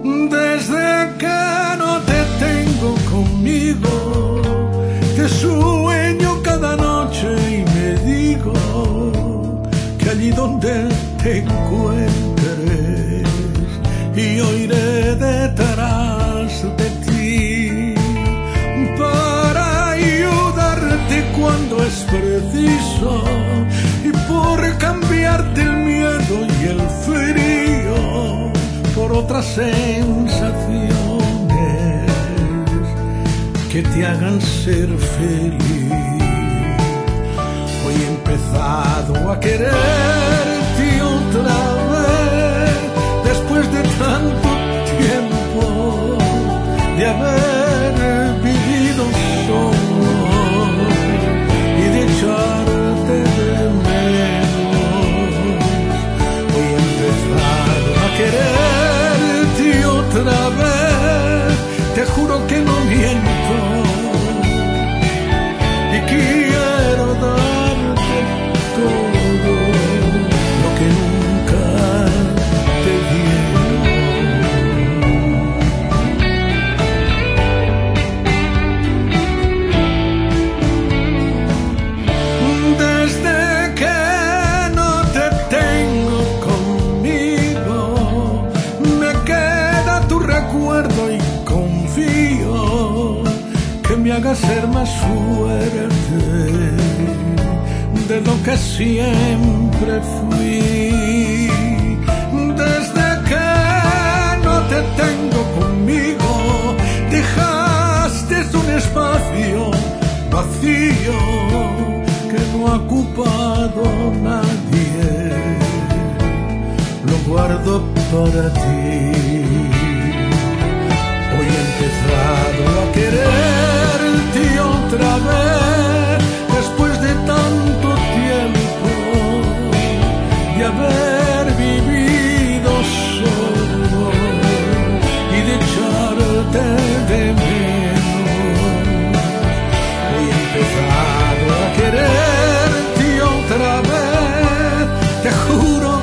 Desde que no te tengo conmigo, te sueño cada noche y me digo que allí donde te encuentres yo iré detrás de ti para ayudarte cuando es preciso y por cambiarte el miedo y el frío por otras sensaciones que te hagan ser feliz. Hoy he empezado a quererte otra vez después de tanto tiempo de haber vivido solo y de echarte de menos. Hoy he empezado a quererte otra vez, te juro que no miento y quiero darte todo lo que nunca te dieron. Desde que no te tengo conmigo, me queda tu recuerdo y confío que me haga ser más fuerte de lo que siempre fui. Desde que no te tengo conmigo, dejaste un espacio vacío que no ha ocupado nadie, lo guardo para ti. Hoy he empezado a quererte otra vez después de tanto tiempo de haber vivido solo y de echarte de menos. Hoy he empezado a quererte otra vez, te juro